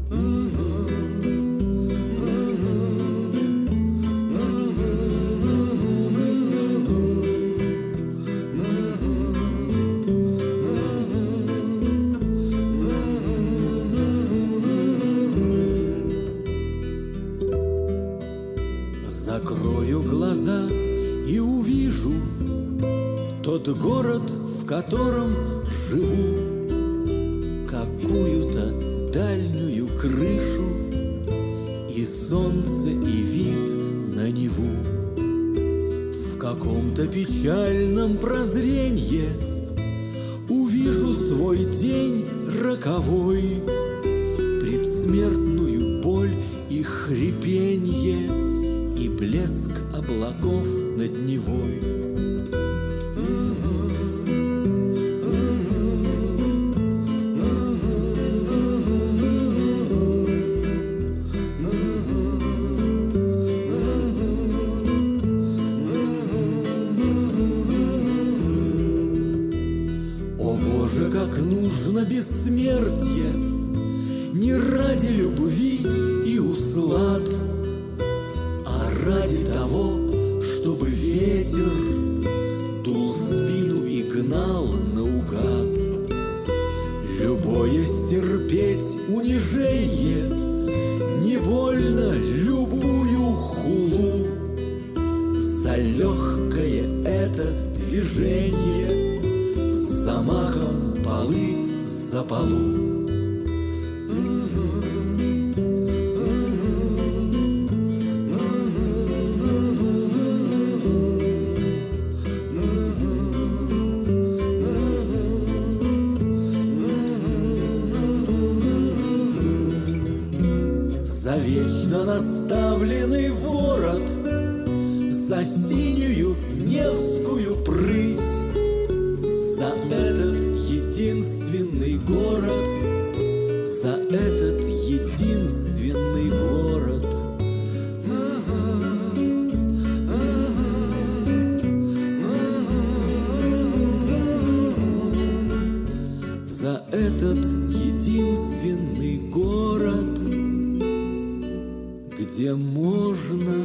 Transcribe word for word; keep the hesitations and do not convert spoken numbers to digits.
Закрою глаза и увижу тот город, в котором живу, какую-то дальнюю крышу и солнце, и вид на Неву. В каком-то печальном прозренье увижу свой день роковой, предсмертную боль и хрипенье, и блеск облаков над Невой. О Боже, как нужно бессмертие, не ради любви и услад, ради того, чтобы ветер дул в спину и гнал наугад. Любое стерпеть унижение, не больно любую хулу, за легкое это движение, с замахом полы за полу. За вечно наставленный ворот, за синюю Невскую прыть, за этот единственный город, за этот единственный город. За этот единственный город, где можно